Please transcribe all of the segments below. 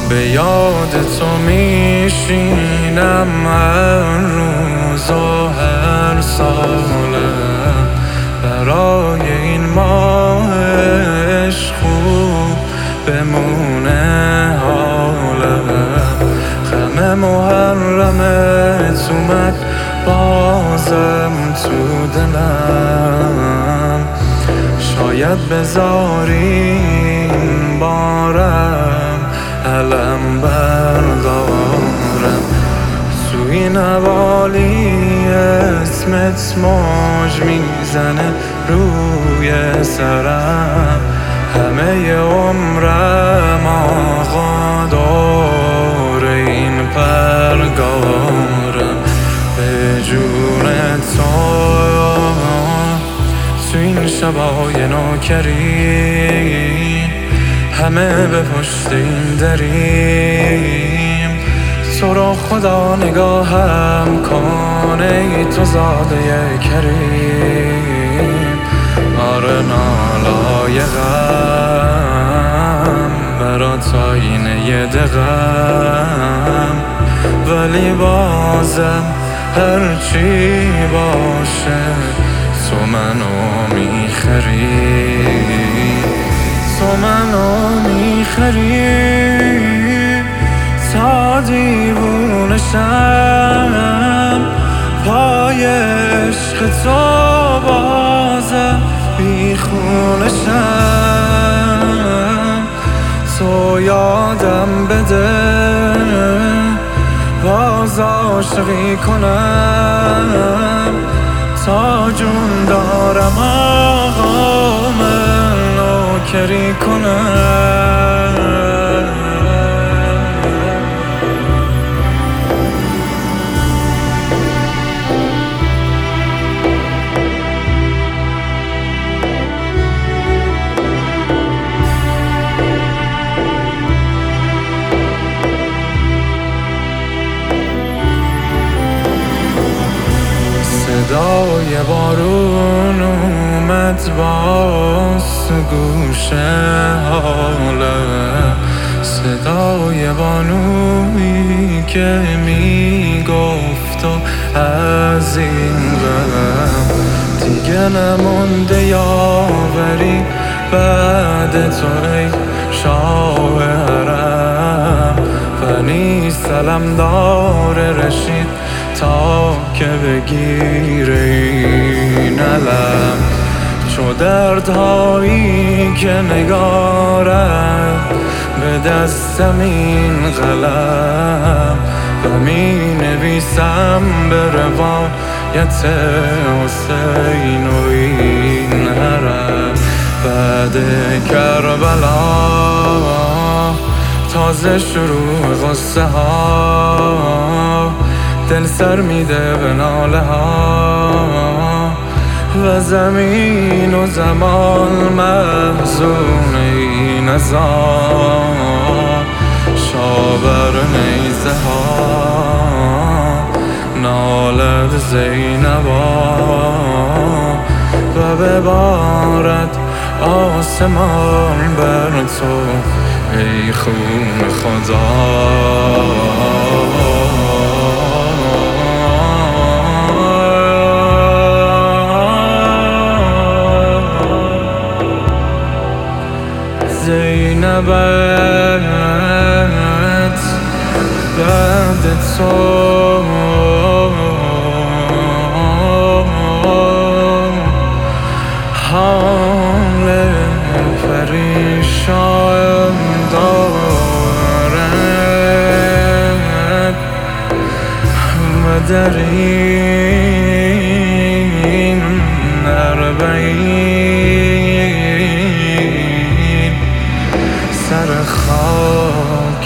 به یاد تو میشینم هر روز و هر سالم. برای این ماه عشق خوب بمونه حالم. غم محرمت اومد بازم تو دلم. شاید بذارین بارم علم بردارم. تو این حوالی اسمت موج میزنه روی سرم. همه عمرم آقا دور این پرگارم. به جون تو این شبای نوکری همه به پشت این دریم. تو رو خدا نگاهم کنه ای تو زاده کریم. آره نالایقم برات آینه یه دقم. ولی بازم هرچی باشه تو منو میخری. تو منو میخری تا دیوونشم. پای عشق تو بازم بیخونشم. تو یادم بده باز عاشقی کنم. تا جون دارم آقا من نوکری کنم. صدای بارون اومد باز تو گوش حالم. صدای بانویی که میگفت و از این غم دیگه نمونده یاوری بعد تو ای شاه حرم. فنی سلام داره رشید تا که بگیره این علم. چو دردهایی که نگارد به دستم این قلم. و می نویسم به روایت حسین و این حرم. بعد کربلا تازه شروع قصه ها. دل سر میده به ناله ها و زمین و زمان محزون این ازا. شاور نیزه ها نالد زینبا و ببارد آسمان بر تو ای خون خدا. زینبت بعد تو حال پریشان دارد. و در این اربعین سر خاک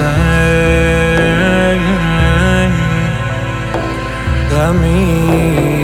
حسین غمی